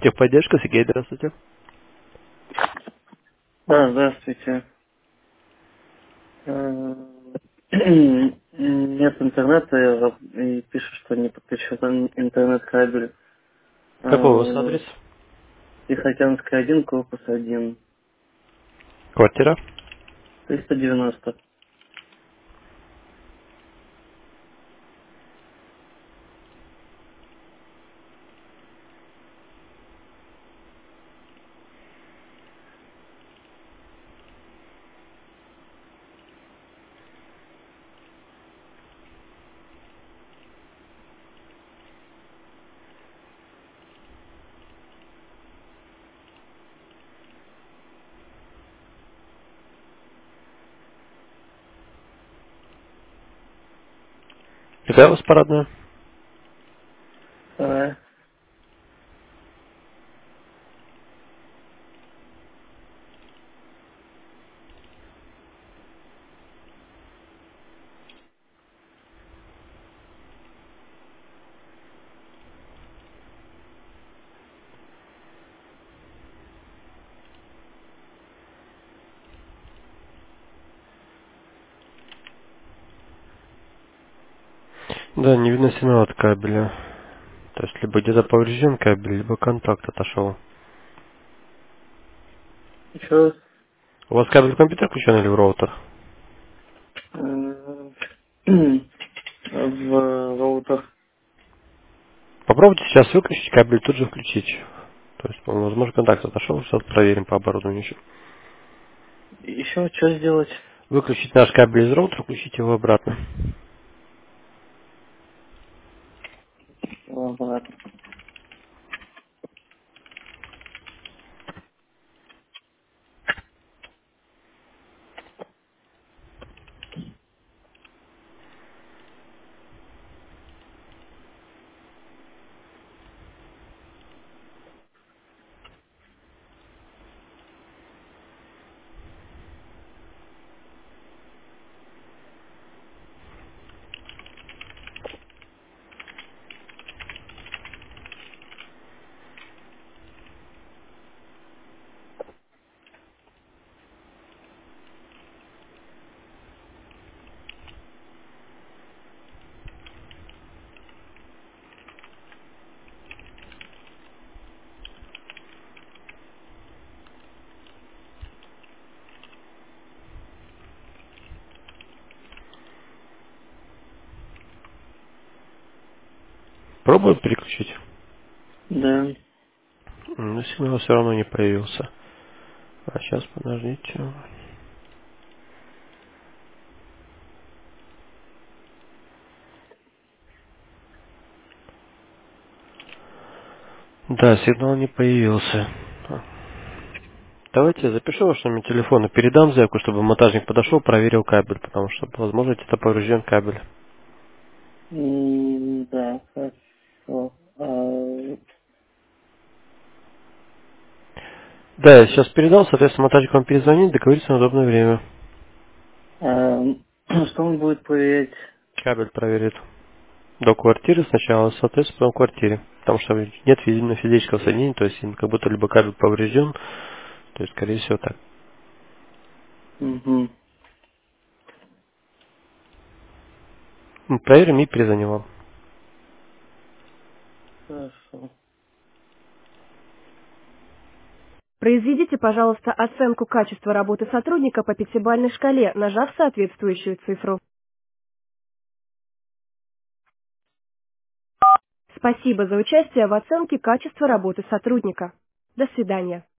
Техподдержка, Сергей, здравствуйте. Да, здравствуйте. Нет интернета и пишут, что не подключен интернет-кабель. Какой у вас адрес? Тихоокеанская 1, корпус 1, Квартира. 390. Какая у вас парадная? Вторая. Да, не видно сигнала от кабеля. То есть, либо где-то поврежден кабель, либо контакт отошел. Еще раз. У вас кабель в компьютер включен или в роутер? В роутер. Попробуйте сейчас выключить кабель, тут же включить. То есть, возможно, контакт отошел, сейчас проверим по оборудованию еще. Еще что сделать? Выключить наш кабель из роутера, включить его обратно. Ладно. Пробую переключить. Да. Но сигнал все равно не появился. А сейчас подождите. Да, сигнал не появился. Давайте я запишу ваш номер телефона, передам заявку, чтобы монтажник подошел, проверил кабель, потому что, возможно, где-то поврежден кабель. Да, хорошо. Да, я сейчас передал, соответственно, монтажник вам перезвонит, договорится на удобное время. Что он будет проверять? Кабель проверит до квартиры сначала, соответственно, потом в квартире. Потому что нет видно физического соединения, то есть как будто либо кабель поврежден, то есть, скорее всего, так. Угу. Проверим и перезвоним вам. Хорошо. Произведите, пожалуйста, оценку качества работы сотрудника по пятибалльной шкале, нажав соответствующую цифру. Спасибо за участие в оценке качества работы сотрудника. До свидания.